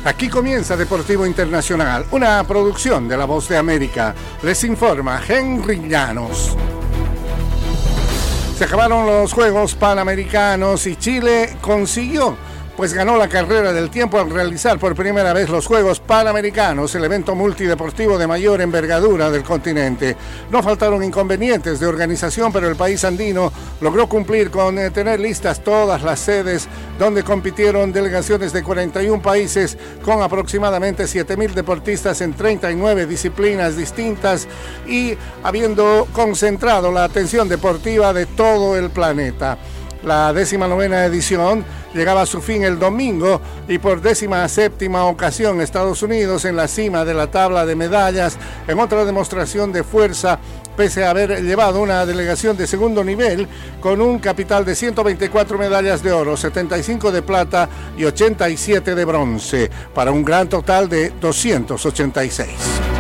Aquí comienza Deportivo Internacional, una producción de La Voz de América. Les informa Henry Llanos. Se acabaron los Juegos Panamericanos y Chile ganó la carrera del tiempo al realizar por primera vez los Juegos Panamericanos, el evento multideportivo de mayor envergadura del continente. No faltaron inconvenientes de organización, pero el país andino logró cumplir con tener listas todas las sedes donde compitieron delegaciones de 41 países con aproximadamente 7,000 deportistas en 39 disciplinas distintas y habiendo concentrado la atención deportiva de todo el planeta. La 19ª edición llegaba a su fin el domingo y por 17ª ocasión Estados Unidos en la cima de la tabla de medallas en otra demostración de fuerza pese a haber llevado una delegación de segundo nivel con un capital de 124 medallas de oro, 75 de plata y 87 de bronce, para un gran total de 286.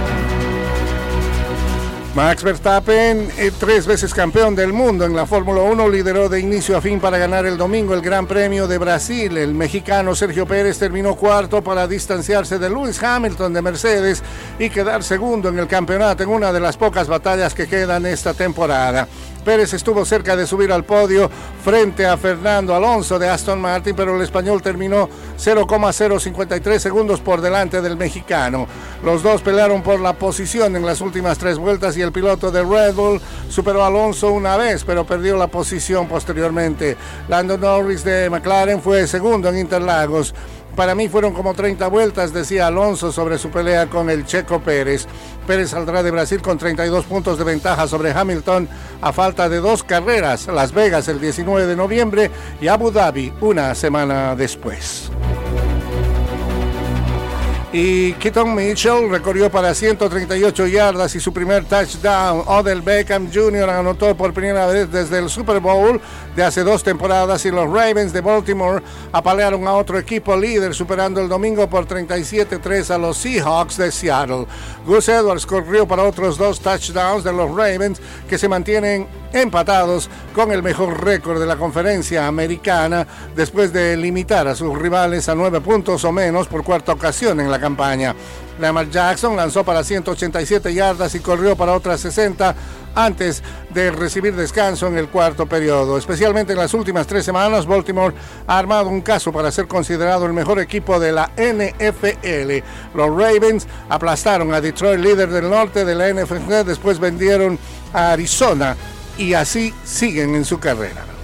Max Verstappen, 3 veces campeón del mundo en la Fórmula 1, lideró de inicio a fin para ganar el domingo el Gran Premio de Brasil. El mexicano Sergio Pérez terminó cuarto para distanciarse de Lewis Hamilton de Mercedes y quedar segundo en el campeonato en una de las pocas batallas que quedan esta temporada. Pérez estuvo cerca de subir al podio frente a Fernando Alonso de Aston Martin, pero el español terminó 0,053 segundos por delante del mexicano. Los dos pelearon por la posición en las últimas 3 vueltas y el piloto de Red Bull superó a Alonso una vez, pero perdió la posición posteriormente. Lando Norris de McLaren fue segundo en Interlagos. Para mí fueron como 30 vueltas, decía Alonso sobre su pelea con el checo Pérez. Pérez saldrá de Brasil con 32 puntos de ventaja sobre Hamilton a falta de 2 carreras, Las Vegas el 19 de noviembre y Abu Dhabi una semana después. Y Keaton Mitchell recorrió para 138 yardas y su primer touchdown. Odell Beckham Jr. anotó por primera vez desde el Super Bowl de hace 2 temporadas y los Ravens de Baltimore apalearon a otro equipo líder, superando el domingo por 37-3 a los Seahawks de Seattle. Gus Edwards corrió para otros 2 touchdowns de los Ravens, que se mantienen empatados con el mejor récord de la conferencia americana después de limitar a sus rivales a 9 puntos o menos por cuarta ocasión en la campaña. Lamar Jackson lanzó para 187 yardas y corrió para otras 60 antes de recibir descanso en el cuarto periodo. Especialmente en las últimas 3 semanas, Baltimore ha armado un caso para ser considerado el mejor equipo de la NFL. Los Ravens aplastaron a Detroit, líder del norte de la NFL, después vendieron a Arizona y así siguen en su carrera.